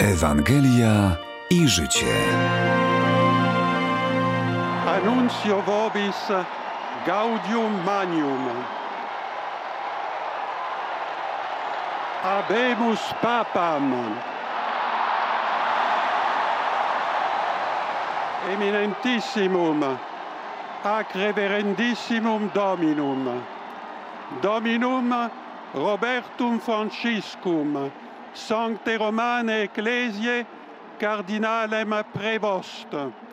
Ewangelia i życie. Annuncio vobis gaudium magnum. Habemus papam. Eminentissimum ac reverendissimum Dominum. Dominum Robertum Franciscum, Sancte Romane Ecclesiae Cardinalem Prevost.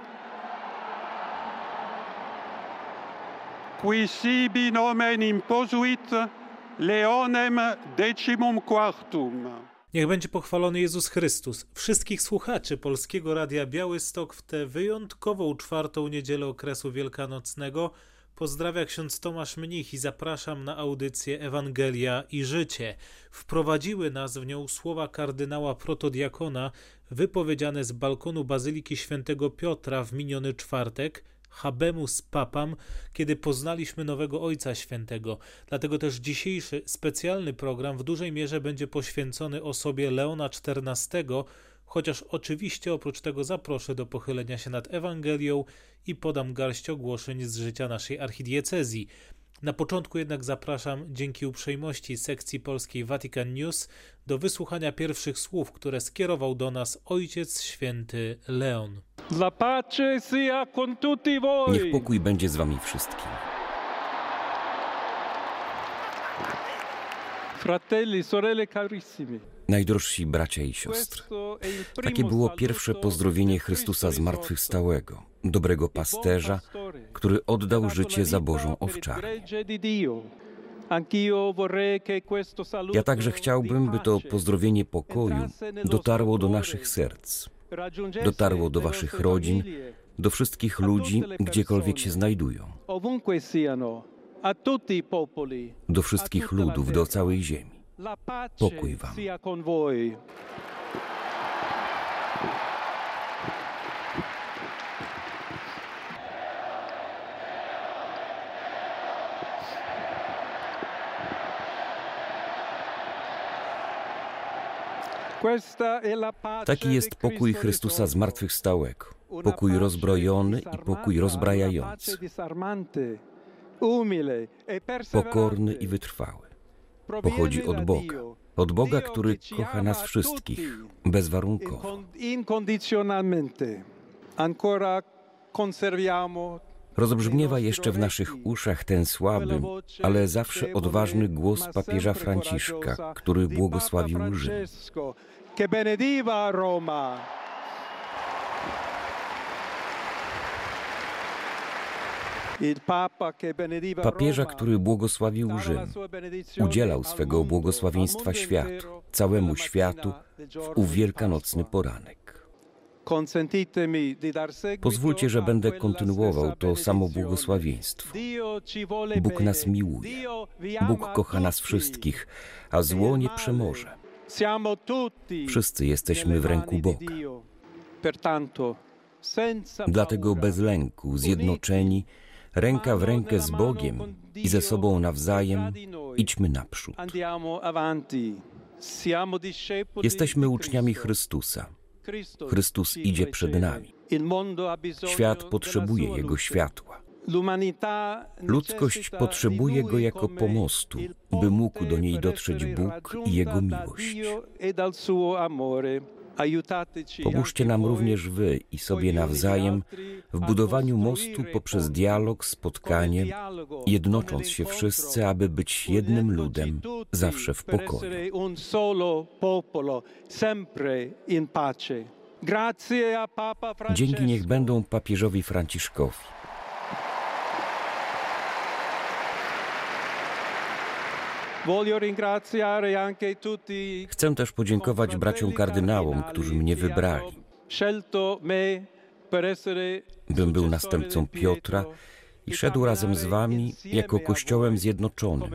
Qui sibi nomen imposuit Leonem XIV. Niech będzie pochwalony Jezus Chrystus. Wszystkich słuchaczy Polskiego Radia Białystok w tę wyjątkową 4. niedzielę okresu wielkanocnego pozdrawia ksiądz Tomasz Mnich i zapraszam na audycję Ewangelia i życie. Wprowadziły nas w nią słowa kardynała protodiakona wypowiedziane z balkonu Bazyliki Świętego Piotra w miniony czwartek, Habemus papam, kiedy poznaliśmy nowego Ojca Świętego. Dlatego też dzisiejszy specjalny program w dużej mierze będzie poświęcony osobie Leona XIV, chociaż oczywiście oprócz tego zaproszę do pochylenia się nad Ewangelią i podam garść ogłoszeń z życia naszej archidiecezji. Na początku jednak zapraszam, dzięki uprzejmości sekcji polskiej Vatican News, do wysłuchania pierwszych słów, które skierował do nas Ojciec Święty Leon. La pace sia con tutti voi. Niech pokój będzie z wami wszystkim. Fratelli, sorelle carissimi. Najdrożsi bracia i siostry, takie było pierwsze pozdrowienie Chrystusa zmartwychwstałego, dobrego pasterza, który oddał życie za Bożą owczarnię. Ja także chciałbym, by to pozdrowienie pokoju dotarło do naszych serc, dotarło do waszych rodzin, do wszystkich ludzi, gdziekolwiek się znajdują, do wszystkich ludów, do całej ziemi. Pokój wam. Taki jest pokój Chrystusa zmartwychwstałego, pokój rozbrojony i pokój rozbrajający, pokorny i wytrwały. Pochodzi od Boga, który kocha nas wszystkich, bezwarunkowo. Rozbrzmiewa jeszcze w naszych uszach ten słaby, ale zawsze odważny głos papieża Franciszka, który błogosławił Rzym. Papieża, który błogosławił Rzym, udzielał swego błogosławieństwa światu, całemu światu w ów wielkanocny poranek. Pozwólcie, że będę kontynuował to samo błogosławieństwo. Bóg nas miłuje, Bóg kocha nas wszystkich, a zło nie przemoże. Wszyscy jesteśmy w ręku Boga. Dlatego bez lęku, zjednoczeni, ręka w rękę z Bogiem i ze sobą nawzajem, idźmy naprzód. Jesteśmy uczniami Chrystusa. Chrystus idzie przed nami. Świat potrzebuje Jego światła. Ludzkość potrzebuje Go jako pomostu, by mógł do niej dotrzeć Bóg i Jego miłość. Pomóżcie nam również wy i sobie nawzajem w budowaniu mostu poprzez dialog, spotkanie, jednocząc się wszyscy, aby być jednym ludem, zawsze w pokoju. Dzięki niech będą papieżowi Franciszkowi. Chcę też podziękować braciom kardynałom, którzy mnie wybrali, bym był następcą Piotra i szedł razem z wami jako Kościołem zjednoczonym,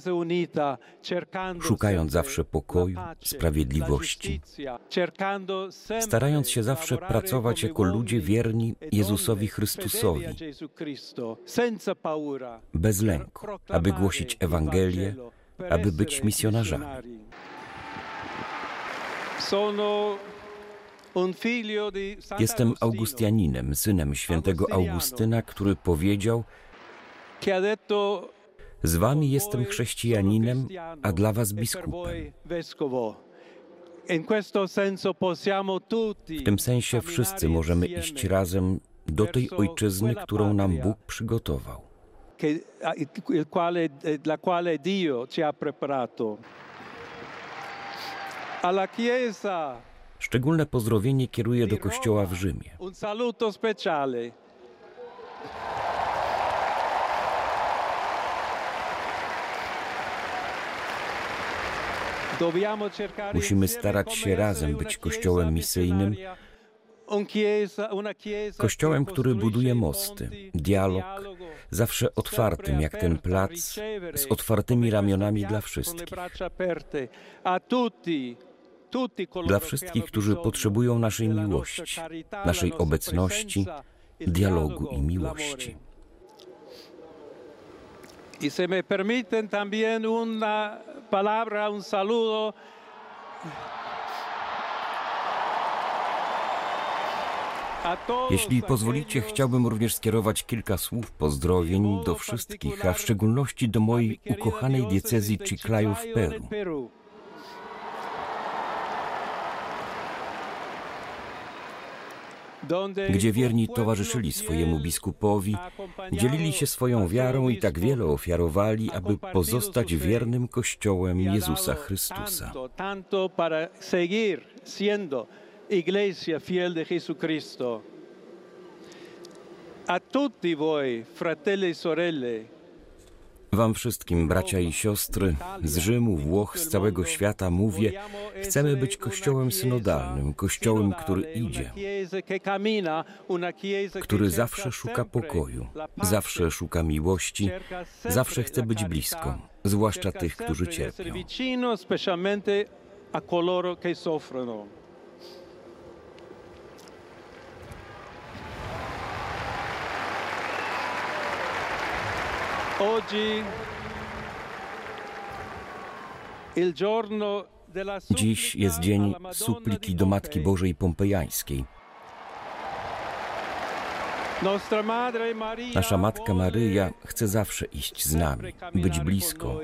szukając zawsze pokoju, sprawiedliwości, starając się zawsze pracować jako ludzie wierni Jezusowi Chrystusowi, bez lęku, aby głosić Ewangelię, aby być misjonarzami. Jestem Augustianinem, synem świętego Augustyna, który powiedział: z wami jestem chrześcijaninem, a dla was biskupem. W tym sensie wszyscy możemy iść razem do tej ojczyzny, którą nam Bóg przygotował. Szczególne pozdrowienie kieruję do kościoła w Rzymie. Musimy starać się razem być kościołem misyjnym, kościołem, który buduje mosty, dialog, zawsze otwartym jak ten plac, z otwartymi ramionami dla wszystkich. Dla wszystkich, którzy potrzebują naszej miłości, naszej obecności, dialogu i miłości. Y se me permiten también una palabra, un saludo. Jeśli pozwolicie, chciałbym również skierować kilka słów pozdrowień do wszystkich, a w szczególności do mojej ukochanej diecezji Chiclayo w Peru. Gdzie wierni towarzyszyli swojemu biskupowi, dzielili się swoją wiarą i tak wiele ofiarowali, aby pozostać wiernym Kościołem Jezusa Chrystusa. Wam wszystkim, bracia i siostry, z Rzymu, Włoch, z całego świata mówię: chcemy być kościołem synodalnym, kościołem, który idzie, który zawsze szuka pokoju, zawsze szuka miłości, zawsze chce być blisko, zwłaszcza tych, którzy cierpią. Dziś jest dzień supliki do Matki Bożej Pompejańskiej. Nasza Matka Maryja chce zawsze iść z nami, być blisko,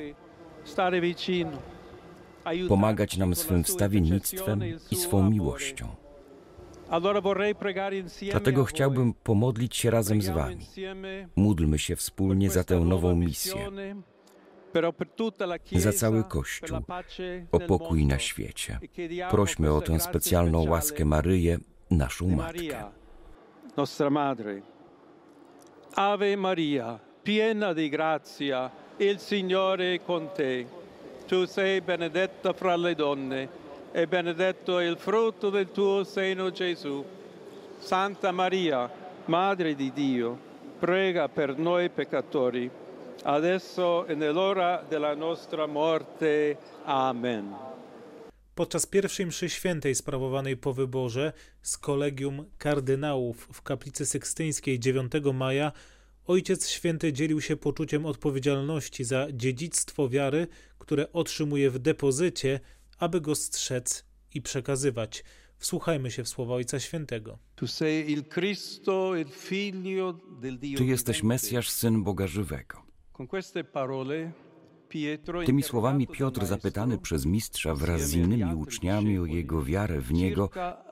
pomagać nam swym wstawiennictwem i swą miłością. Dlatego chciałbym pomodlić się razem z wami. Módlmy się wspólnie za tę nową misję, za cały Kościół, o pokój na świecie. Prośmy o tę specjalną łaskę Maryję, naszą Matkę. Ave Maria, piena di grazia, il Signore è con te. Tu sei benedetta fra le donne, e benedetto è il frutto del tuo seno, Gesù. Santa Maria, Madre di Dio, prega per noi peccatori, adesso e nell'ora della nostra morte. Amen. Podczas pierwszej mszy świętej sprawowanej po wyborze z kolegium kardynałów w kaplicy sykstyńskiej 9 maja Ojciec Święty dzielił się poczuciem odpowiedzialności za dziedzictwo wiary, które otrzymuje w depozycie, aby go strzec i przekazywać. Wsłuchajmy się w słowa Ojca Świętego. Ty jesteś Mesjasz, Syn Boga Żywego. Tymi słowami Piotr, zapytany przez mistrza wraz z innymi uczniami o jego wiarę w Niego,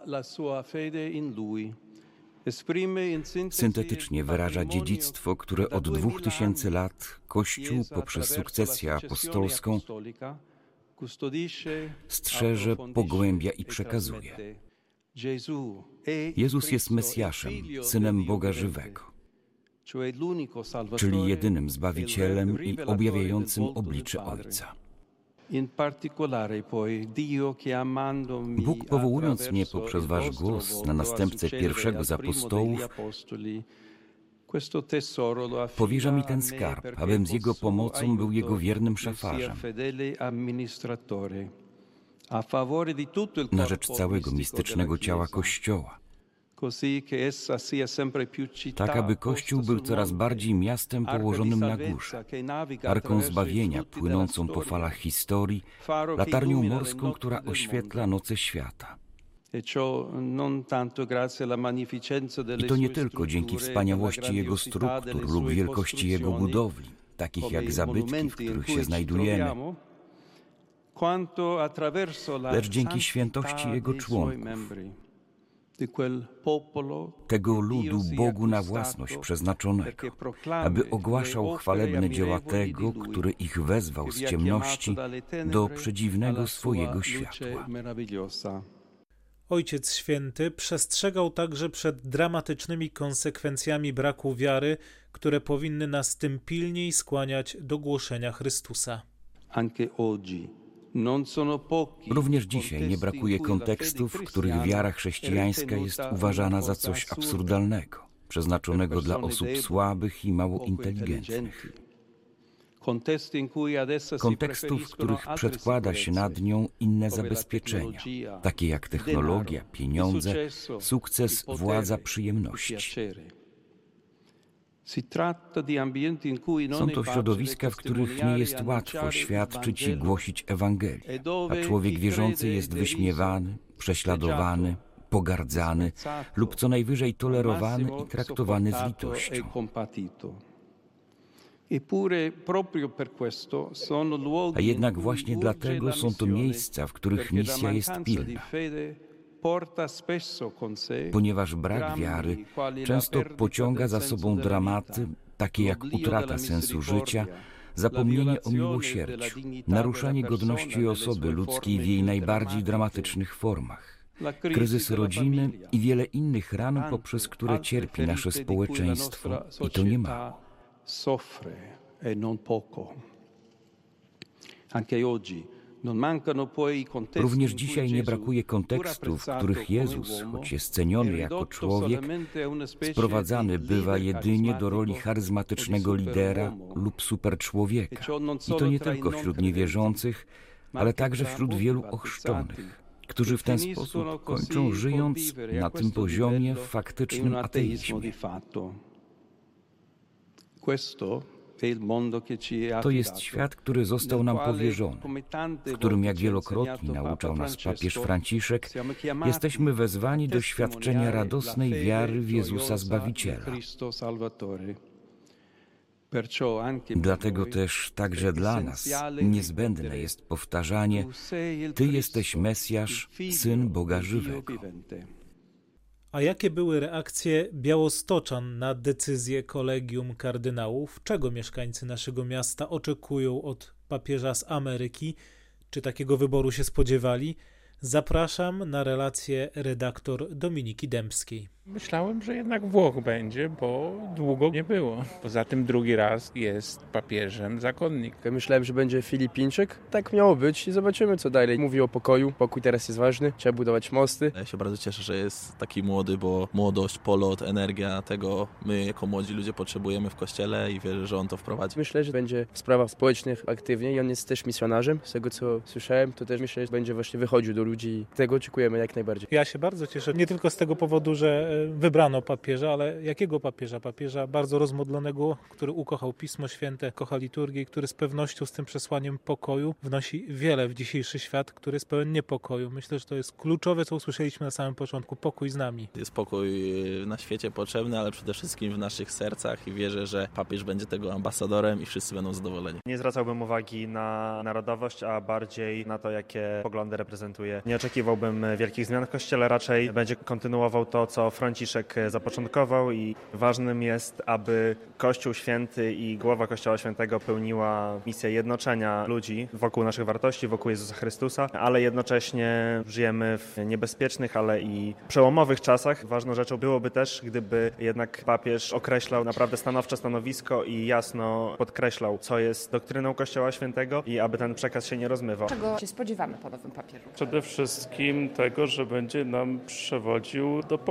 syntetycznie wyraża dziedzictwo, które od 2000 lat Kościół poprzez sukcesję apostolską strzeże, pogłębia i przekazuje. Jezus jest Mesjaszem, Synem Boga Żywego, czyli jedynym Zbawicielem i objawiającym oblicze Ojca. Bóg, powołując mnie poprzez wasz głos na następcę pierwszego z apostołów, powierza mi ten skarb, abym z Jego pomocą był Jego wiernym szafarzem na rzecz całego mistycznego ciała Kościoła, tak aby Kościół był coraz bardziej miastem położonym na górze, arką zbawienia płynącą po falach historii, latarnią morską, która oświetla noce świata. I to nie tylko dzięki wspaniałości jego struktur lub wielkości jego budowli, takich jak zabytki, w których się znajdujemy, lecz dzięki świętości jego członków, tego ludu Bogu na własność przeznaczonego, aby ogłaszał chwalebne dzieła tego, który ich wezwał z ciemności do przedziwnego swojego światła. Ojciec Święty przestrzegał także przed dramatycznymi konsekwencjami braku wiary, które powinny nas tym pilniej skłaniać do głoszenia Chrystusa. Również dzisiaj nie brakuje kontekstów, w których wiara chrześcijańska jest uważana za coś absurdalnego, przeznaczonego dla osób słabych i mało inteligentnych. Kontekstów, w których przedkłada się nad nią inne zabezpieczenia, takie jak technologia, pieniądze, sukces, władza, przyjemności. Są to środowiska, w których nie jest łatwo świadczyć i głosić Ewangelii, a człowiek wierzący jest wyśmiewany, prześladowany, pogardzany lub co najwyżej tolerowany i traktowany z litością. A jednak właśnie dlatego są to miejsca, w których misja jest pilna. Ponieważ brak wiary często pociąga za sobą dramaty, takie jak utrata sensu życia, zapomnienie o miłosierdziu, naruszanie godności osoby ludzkiej w jej najbardziej dramatycznych formach, kryzys rodziny i wiele innych ran, poprzez które cierpi nasze społeczeństwo, i to nie mało. Również dzisiaj nie brakuje kontekstów, w których Jezus, choć jest ceniony jako człowiek, sprowadzany bywa jedynie do roli charyzmatycznego lidera lub superczłowieka. I to nie tylko wśród niewierzących, ale także wśród wielu ochrzczonych, którzy w ten sposób kończą, żyjąc na tym poziomie w faktycznym ateizmie. To jest świat, który został nam powierzony, w którym, jak wielokrotnie nauczał nas papież Franciszek, jesteśmy wezwani do świadczenia radosnej wiary w Jezusa Zbawiciela. Dlatego też także dla nas niezbędne jest powtarzanie: Ty jesteś Mesjasz, Syn Boga żywego. A jakie były reakcje białostoczan na decyzję Kolegium Kardynałów? Czego mieszkańcy naszego miasta oczekują od papieża z Ameryki? Czy takiego wyboru się spodziewali? Zapraszam na relację redaktor Dominiki Dębskiej. Myślałem, że jednak Włoch będzie, bo długo nie było. Poza tym drugi raz jest papieżem zakonnik. Myślałem, że będzie Filipińczyk. Tak miało być i zobaczymy, co dalej. Mówi o pokoju. Pokój teraz jest ważny. Trzeba budować mosty. Ja się bardzo cieszę, że jest taki młody, bo młodość, polot, energia, tego my jako młodzi ludzie potrzebujemy w Kościele i wierzę, że on to wprowadzi. Myślę, że będzie w sprawach społecznych aktywnie i on jest też misjonarzem. Z tego, co słyszałem, to też myślę, że będzie właśnie wychodził do ludzi i tego oczekujemy jak najbardziej. Ja się bardzo cieszę, nie tylko z tego powodu, że wybrano papieża, ale jakiego papieża? Papieża bardzo rozmodlonego, który ukochał Pismo Święte, kocha liturgię, który z pewnością z tym przesłaniem pokoju wnosi wiele w dzisiejszy świat, który jest pełen niepokoju. Myślę, że to jest kluczowe, co usłyszeliśmy na samym początku. Pokój z nami. Jest pokój na świecie potrzebny, ale przede wszystkim w naszych sercach i wierzę, że papież będzie tego ambasadorem i wszyscy będą zadowoleni. Nie zwracałbym uwagi na narodowość, a bardziej na to, jakie poglądy reprezentuje. Nie oczekiwałbym wielkich zmian w Kościele, raczej będzie kontynuował to, co Franciszek zapoczątkował i ważnym jest, aby Kościół Święty i głowa Kościoła Świętego pełniła misję jednoczenia ludzi wokół naszych wartości, wokół Jezusa Chrystusa, ale jednocześnie żyjemy w niebezpiecznych, ale i przełomowych czasach. Ważną rzeczą byłoby też, gdyby jednak papież określał naprawdę stanowcze stanowisko i jasno podkreślał, co jest doktryną Kościoła Świętego i aby ten przekaz się nie rozmywał. Czego się spodziewamy po nowym papieżu? Przede wszystkim tego, że będzie nam przewodził do pokoju.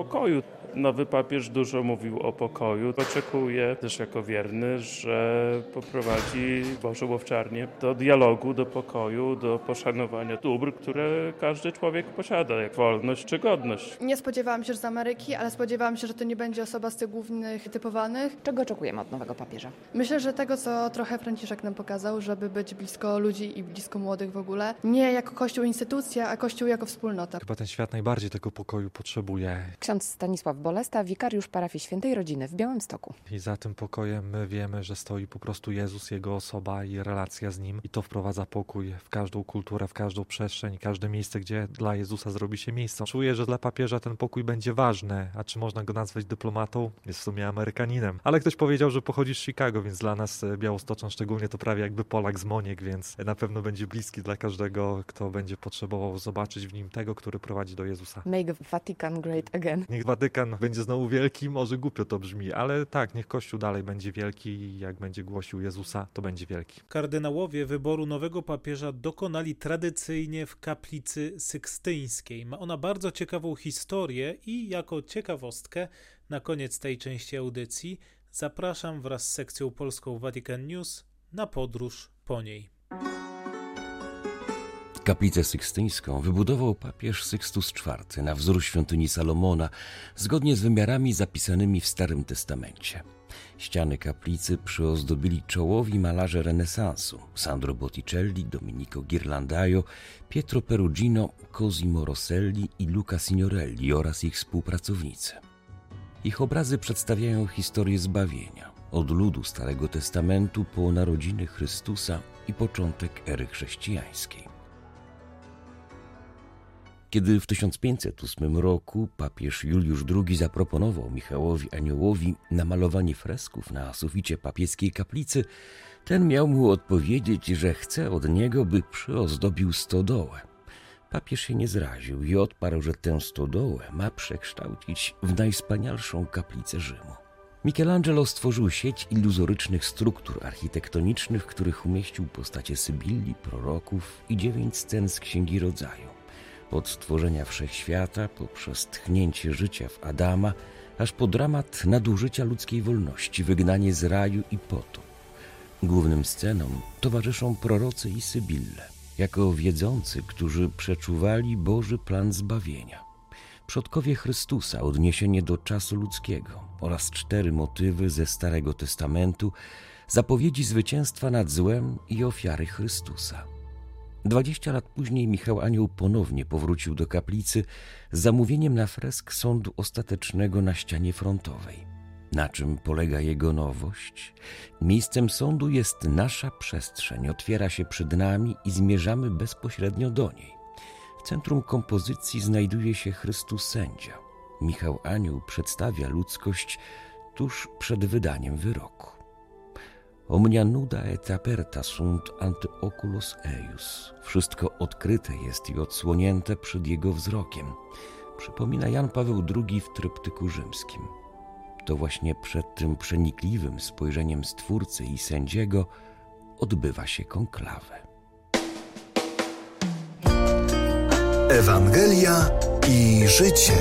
Nowy papież dużo mówił o pokoju. Oczekuję też jako wierny, że poprowadzi Bożą Owczarnię do dialogu, do pokoju, do poszanowania dóbr, które każdy człowiek posiada, jak wolność czy godność. Nie spodziewałam się z Ameryki, ale spodziewałam się, że to nie będzie osoba z tych głównych typowanych. Czego oczekujemy od nowego papieża? Myślę, że tego, co trochę Franciszek nam pokazał, żeby być blisko ludzi i blisko młodych w ogóle. Nie jako Kościół instytucja, a Kościół jako wspólnota. Chyba ten świat najbardziej tego pokoju potrzebuje. Ksiądz Stanisław Bolesta, wikariusz parafii Świętej Rodziny w Białymstoku. I za tym pokojem my wiemy, że stoi po prostu Jezus, Jego osoba i relacja z Nim. I to wprowadza pokój w każdą kulturę, w każdą przestrzeń, każde miejsce, gdzie dla Jezusa zrobi się miejsce. Czuję, że dla papieża ten pokój będzie ważny. A czy można go nazwać dyplomatą? Jest w sumie Amerykaninem. Ale ktoś powiedział, że pochodzi z Chicago, więc dla nas Białostoczan szczególnie to prawie jakby Polak z Moniek, więc na pewno będzie bliski dla każdego, kto będzie potrzebował zobaczyć w nim tego, który prowadzi do Jezusa. Make Vatican great again. Niech Watykan będzie znowu wielki, może głupio to brzmi, ale tak, niech Kościół dalej będzie wielki i jak będzie głosił Jezusa, to będzie wielki. Kardynałowie wyboru nowego papieża dokonali tradycyjnie w kaplicy sykstyńskiej. Ma ona bardzo ciekawą historię i jako ciekawostkę na koniec tej części audycji zapraszam wraz z sekcją polską Vatican News na podróż po niej. Kaplicę sykstyńską wybudował papież Sykstus IV na wzór świątyni Salomona, zgodnie z wymiarami zapisanymi w Starym Testamencie. Ściany kaplicy przyozdobili czołowi malarze renesansu Sandro Botticelli, Domenico Ghirlandaio, Pietro Perugino, Cosimo Rosselli i Luca Signorelli oraz ich współpracownicy. Ich obrazy przedstawiają historię zbawienia, od ludu Starego Testamentu po narodziny Chrystusa i początek ery chrześcijańskiej. Kiedy w 1508 roku papież Juliusz II zaproponował Michałowi Aniołowi namalowanie fresków na suficie papieskiej kaplicy, ten miał mu odpowiedzieć, że chce od niego, by przyozdobił stodołę. Papież się nie zraził i odparł, że tę stodołę ma przekształcić w najwspanialszą kaplicę Rzymu. Michelangelo stworzył sieć iluzorycznych struktur architektonicznych, w których umieścił postacie Sybilli, proroków i 9 scen z Księgi Rodzaju. Od stworzenia wszechświata, poprzez tchnięcie życia w Adama, aż po dramat nadużycia ludzkiej wolności, wygnanie z raju i potop. Głównym scenom towarzyszą prorocy i Sybille, jako wiedzący, którzy przeczuwali Boży plan zbawienia. Przodkowie Chrystusa, odniesienie do czasu ludzkiego oraz 4 motywy ze Starego Testamentu, zapowiedzi zwycięstwa nad złem i ofiary Chrystusa. 20 lat później Michał Anioł ponownie powrócił do kaplicy z zamówieniem na fresk sądu ostatecznego na ścianie frontowej. Na czym polega jego nowość? Miejscem sądu jest nasza przestrzeń, otwiera się przed nami i zmierzamy bezpośrednio do niej. W centrum kompozycji znajduje się Chrystus sędzia. Michał Anioł przedstawia ludzkość tuż przed wydaniem wyroku. Omnia nuda et aperta sunt ante oculos eius. Wszystko odkryte jest i odsłonięte przed jego wzrokiem. Przypomina Jan Paweł II w tryptyku rzymskim. To właśnie przed tym przenikliwym spojrzeniem Stwórcy i Sędziego odbywa się konklawę. Ewangelia i życie.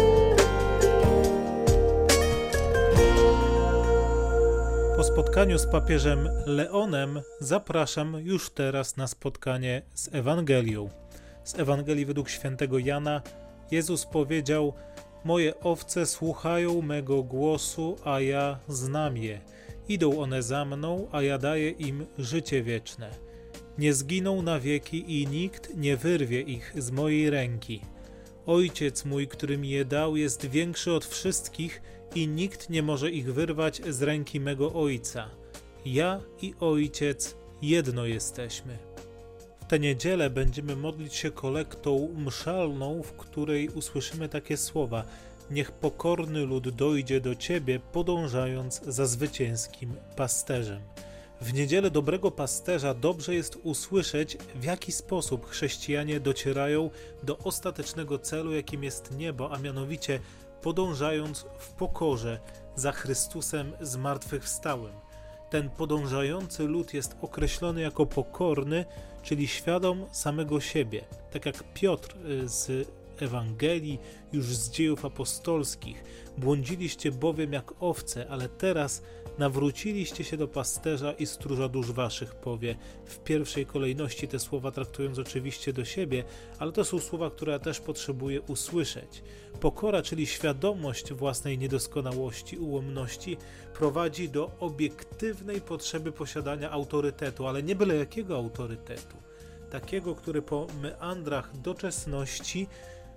Po spotkaniu z papieżem Leonem zapraszam już teraz na spotkanie z Ewangelią. Z Ewangelii według świętego Jana Jezus powiedział: moje owce słuchają mego głosu, a ja znam je. Idą one za mną, a ja daję im życie wieczne. Nie zginą na wieki i nikt nie wyrwie ich z mojej ręki. Ojciec mój, który mi je dał, jest większy od wszystkich i nikt nie może ich wyrwać z ręki mego Ojca. Ja i Ojciec jedno jesteśmy. W tę niedzielę będziemy modlić się kolektą mszalną, w której usłyszymy takie słowa: niech pokorny lud dojdzie do Ciebie, podążając za zwycięskim pasterzem. W niedzielę dobrego pasterza dobrze jest usłyszeć, w jaki sposób chrześcijanie docierają do ostatecznego celu, jakim jest niebo, a mianowicie podążając w pokorze za Chrystusem zmartwychwstałym. Ten podążający lud jest określony jako pokorny, czyli świadom samego siebie. Tak jak Piotr z Ewangelii, już z dziejów apostolskich. Błądziliście bowiem jak owce, ale teraz nawróciliście się do pasterza i stróża dusz waszych, powie. W pierwszej kolejności te słowa traktując oczywiście do siebie, ale to są słowa, które ja też potrzebuję usłyszeć. Pokora, czyli świadomość własnej niedoskonałości, ułomności, prowadzi do obiektywnej potrzeby posiadania autorytetu, ale nie byle jakiego autorytetu. Takiego, który po meandrach doczesności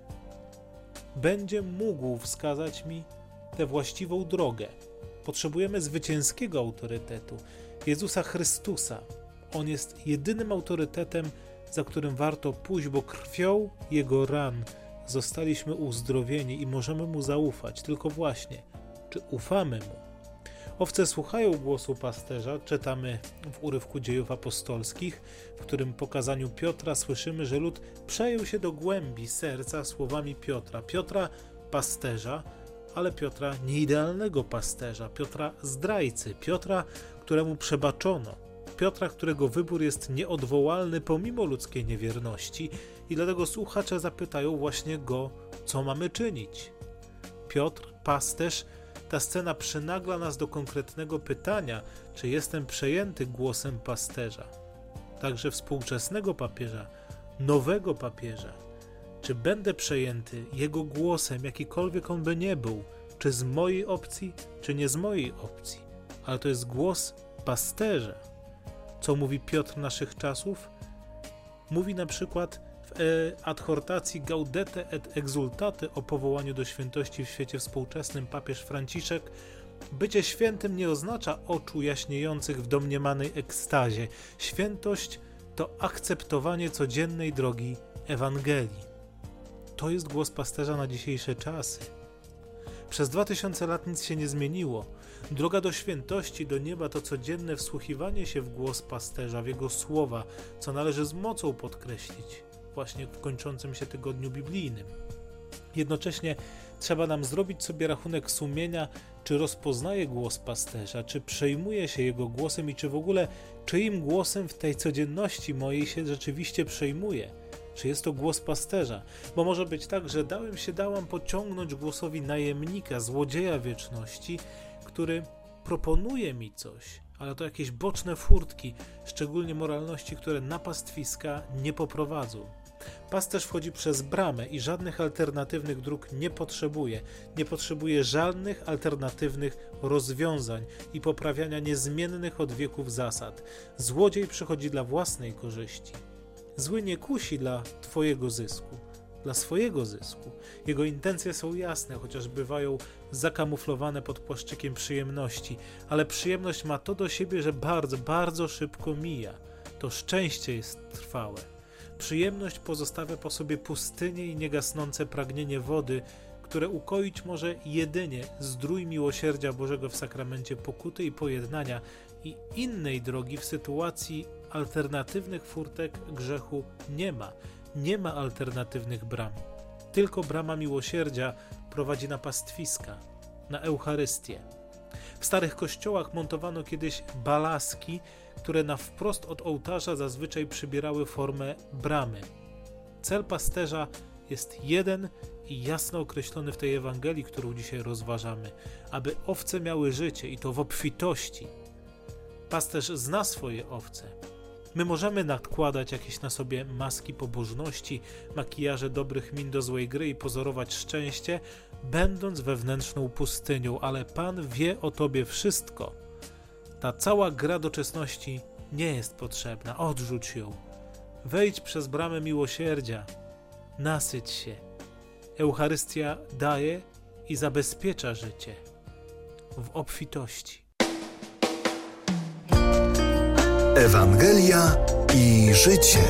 będzie mógł wskazać mi tę właściwą drogę. Potrzebujemy zwycięskiego autorytetu, Jezusa Chrystusa. On jest jedynym autorytetem, za którym warto pójść, bo krwią Jego ran zostaliśmy uzdrowieni i możemy Mu zaufać. Tylko właśnie, czy ufamy Mu? Owce słuchają głosu pasterza, czytamy w urywku Dziejów Apostolskich, w którym pokazaniu Piotra słyszymy, że lud przejął się do głębi serca słowami Piotra. Piotra pasterza, ale Piotra nieidealnego pasterza, Piotra zdrajcy, Piotra, któremu przebaczono, Piotra, którego wybór jest nieodwołalny pomimo ludzkiej niewierności i dlatego słuchacze zapytają właśnie go, co mamy czynić. Piotr, pasterz, ta scena przynagla nas do konkretnego pytania, czy jestem przejęty głosem pasterza, także współczesnego papieża, nowego papieża. Czy będę przejęty jego głosem, jakikolwiek on by nie był, czy z mojej opcji, czy nie z mojej opcji, ale to jest głos pasterza. Co mówi Piotr naszych czasów? Mówi na przykład w adhortacji Gaudete et Exultate o powołaniu do świętości w świecie współczesnym papież Franciszek: bycie świętym nie oznacza oczu jaśniejących w domniemanej ekstazie. Świętość to akceptowanie codziennej drogi Ewangelii. To jest głos pasterza na dzisiejsze czasy. Przez 2000 lat nic się nie zmieniło. Droga do świętości, do nieba to codzienne wsłuchiwanie się w głos pasterza, w jego słowa, co należy z mocą podkreślić właśnie w kończącym się tygodniu biblijnym. Jednocześnie trzeba nam zrobić sobie rachunek sumienia, czy rozpoznaje głos pasterza, czy przejmuje się jego głosem i czy w ogóle czyim głosem w tej codzienności mojej się rzeczywiście przejmuje. Czy jest to głos pasterza? Bo może być tak, że dałam pociągnąć głosowi najemnika, złodzieja wieczności, który proponuje mi coś, ale to jakieś boczne furtki, szczególnie moralności, które na pastwiska nie poprowadzą. Pasterz wchodzi przez bramę i żadnych alternatywnych dróg nie potrzebuje. Nie potrzebuje żadnych alternatywnych rozwiązań i poprawiania niezmiennych od wieków zasad. Złodziej przychodzi dla własnej korzyści. Zły nie kusi dla twojego zysku, dla swojego zysku. Jego intencje są jasne, chociaż bywają zakamuflowane pod płaszczykiem przyjemności, ale przyjemność ma to do siebie, że bardzo, bardzo szybko mija. To szczęście jest trwałe. Przyjemność pozostawia po sobie pustynię i niegasnące pragnienie wody, które ukoić może jedynie zdrój miłosierdzia Bożego w sakramencie pokuty i pojednania i innej drogi w sytuacji alternatywnych furtek grzechu nie ma. Nie ma alternatywnych bram. Tylko brama miłosierdzia prowadzi na pastwiska, na Eucharystię. W starych kościołach montowano kiedyś balaski, które na wprost od ołtarza zazwyczaj przybierały formę bramy. Cel pasterza jest jeden i jasno określony w tej Ewangelii, którą dzisiaj rozważamy, aby owce miały życie i to w obfitości. Pasterz zna swoje owce. My możemy nakładać jakieś na sobie maski pobożności, makijaże dobrych min do złej gry i pozorować szczęście, będąc wewnętrzną pustynią, ale Pan wie o tobie wszystko. Ta cała gra doczesności nie jest potrzebna, odrzuć ją. Wejdź przez bramę miłosierdzia, nasyć się. Eucharystia daje i zabezpiecza życie w obfitości. Ewangelia i życie.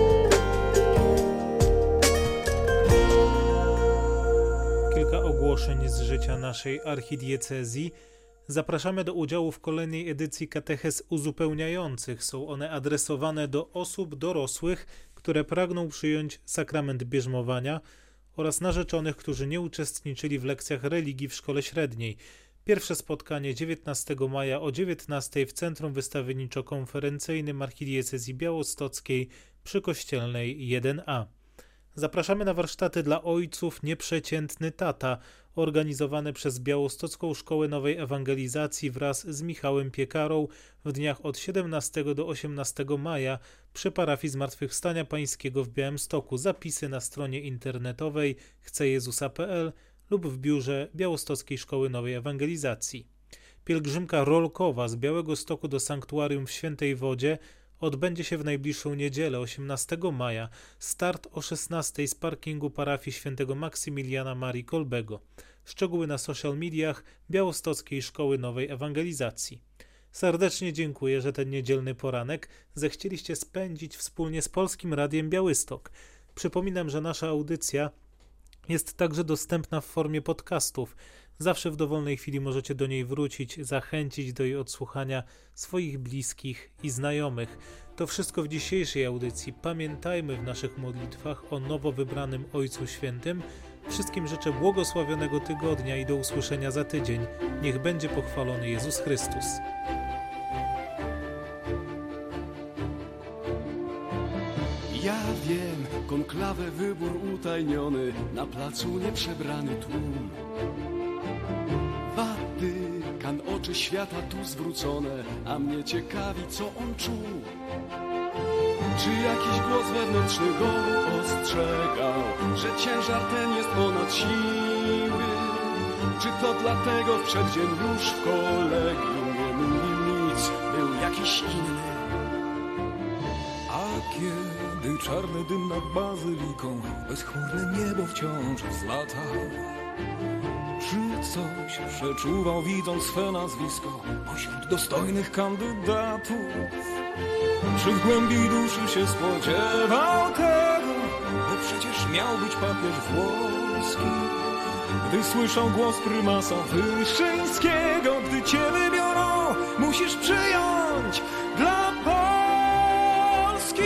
Kilka ogłoszeń z życia naszej archidiecezji. Zapraszamy do udziału w kolejnej edycji katechez uzupełniających. Są one adresowane do osób dorosłych, które pragną przyjąć sakrament bierzmowania oraz narzeczonych, którzy nie uczestniczyli w lekcjach religii w szkole średniej. Pierwsze spotkanie 19 maja o 19 w Centrum Wystawienniczo-Konferencyjnym Archidiecezji Białostockiej przy Kościelnej 1A. Zapraszamy na warsztaty dla ojców Nieprzeciętny Tata, organizowane przez Białostocką Szkołę Nowej Ewangelizacji wraz z Michałem Piekarą w dniach od 17 do 18 maja przy parafii Zmartwychwstania Pańskiego w Białymstoku. Zapisy na stronie internetowej chcjezusa.pl lub w biurze Białostockiej Szkoły Nowej Ewangelizacji. Pielgrzymka rolkowa z Białegostoku do sanktuarium w Świętej Wodzie odbędzie się w najbliższą niedzielę, 18 maja. Start o 16 z parkingu parafii świętego Maksymiliana Marii Kolbego. Szczegóły na social mediach Białostockiej Szkoły Nowej Ewangelizacji. Serdecznie dziękuję, że ten niedzielny poranek zechcieliście spędzić wspólnie z Polskim Radiem Białystok. Przypominam, że nasza audycja jest także dostępna w formie podcastów. Zawsze w dowolnej chwili możecie do niej wrócić, zachęcić do jej odsłuchania swoich bliskich i znajomych. To wszystko w dzisiejszej audycji. Pamiętajmy w naszych modlitwach o nowo wybranym Ojcu Świętym. Wszystkim życzę błogosławionego tygodnia i do usłyszenia za tydzień. Niech będzie pochwalony Jezus Chrystus. Ja wiem, konklawę, wybór utajniony, na placu nieprzebrany tłum. Watykan, oczy świata tu zwrócone, a mnie ciekawi, co on czuł. Czy jakiś głos wewnętrzny go ostrzegał, że ciężar ten jest ponad siły? Czy to dlatego w przeddzień już w kolegium nie mówił nic, był jakiś inny? A kiedy czarny dym nad bazyliką, bezchmurne niebo wciąż wzlatało, czy coś przeczuwał, widząc swe nazwisko pośród dostojnych kandydatów? Czy w głębi duszy się spodziewał tego, bo przecież miał być papież włoski? Gdy słyszał głos prymasa Wyszyńskiego, gdy cię wybiorą, musisz przyjąć dla Polski.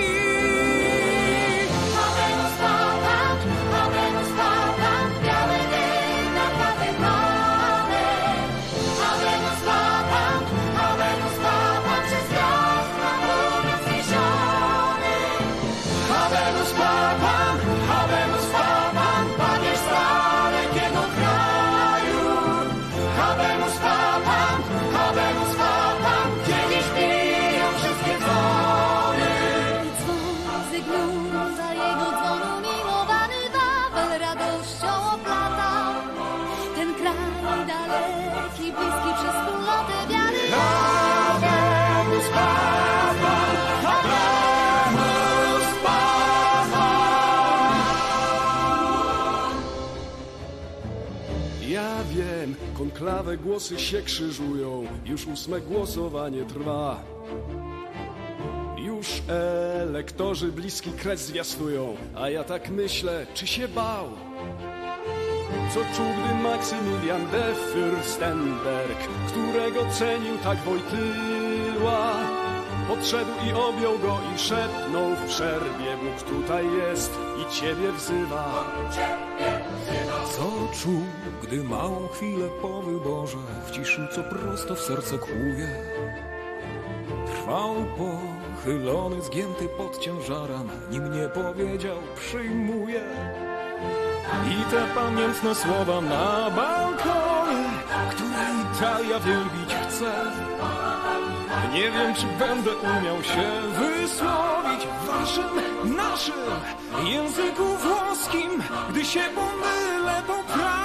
Konklawe głosy się krzyżują, już 8 głosowanie trwa. Już elektorzy bliski kres zwiastują, a ja tak myślę, czy się bał? Co czuł, gdy Maksymilian de Fürstenberg, którego cenił tak Wojtyła, podszedł i objął go i szepnął w przerwie: Bóg tutaj jest i ciebie wzywa. Co czuł, gdy małą chwilę po wyborze w ciszy, co prosto w serce kłuje, trwał pochylony, zgięty pod ciężarem, nim nie powiedział: przyjmuję. I te pamiętne słowa na balkonie, które Italia wielbić chce, nie wiem, czy będę umiał się wysłowić w waszym, naszym języku włoskim, gdy się pomylę, poprawię.